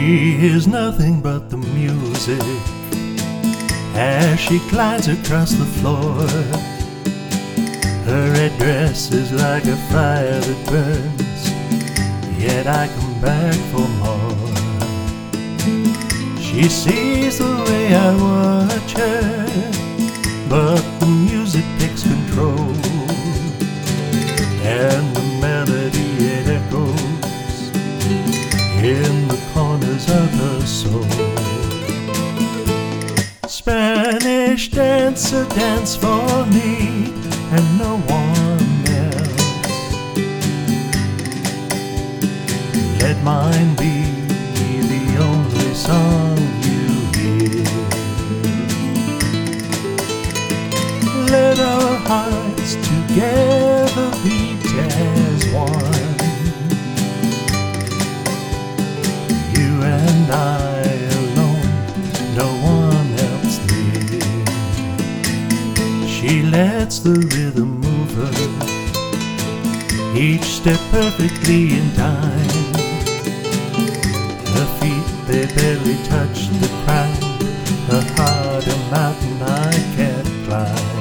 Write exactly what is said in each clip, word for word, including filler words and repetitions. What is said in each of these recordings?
She hears nothing but the music as she glides across the floor. Her red dress is like a fire that burns, yet I come back for more. She sees the way I watch her, but the music takes control, and the melody it echoes in the corners of her soul. Spanish dancer, dance for me and no one else. Let mine be the only song you hear. Let our hearts together beat as one. You and I alone, no one else near. She lets the rhythm move her, each step perfectly in time. Her feet, they barely touch the ground, her heart a mountain I can't climb.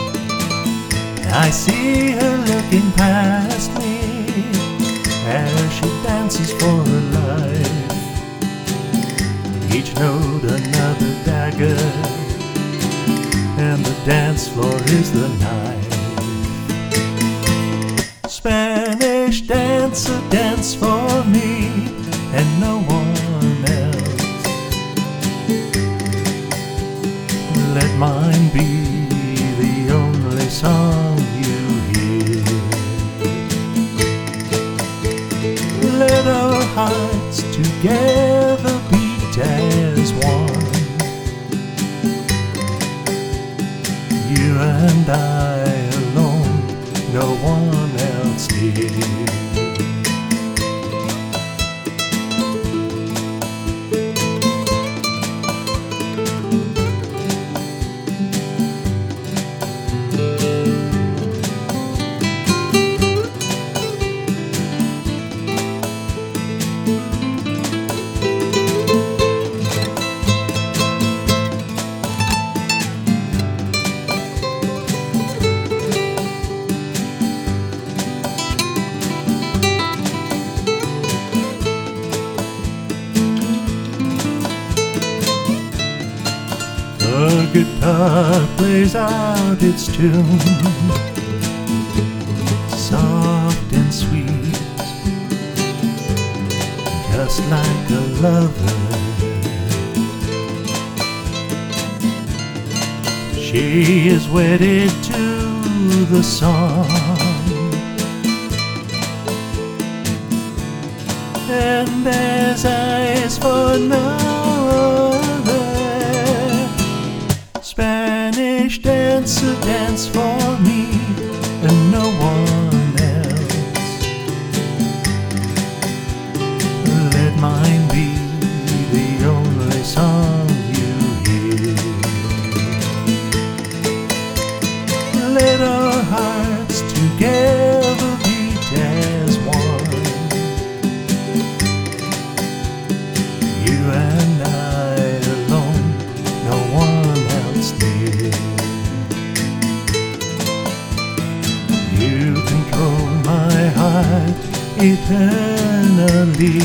I see her looking past me as she dances for her life. Each note another dagger, and the dance floor is the knife. Spanish dancer, dance for me and no one else. Let mine be the only song you hear. Let our hearts together beat as one. You and I alone, no one else near. The guitar plays out its tune, soft and sweet, just like a lover. She is wedded to the song, and there's eyes for no other. Spanish dancer, dance for me and no one else. Let mine be the only song you hear. Let our hearts together beat as one. You and I alone, no one else near. You control my heart eternally.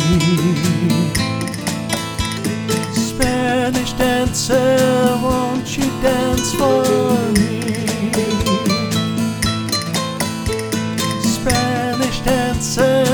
Spanish dancer, won't you dance for me? Spanish dancer,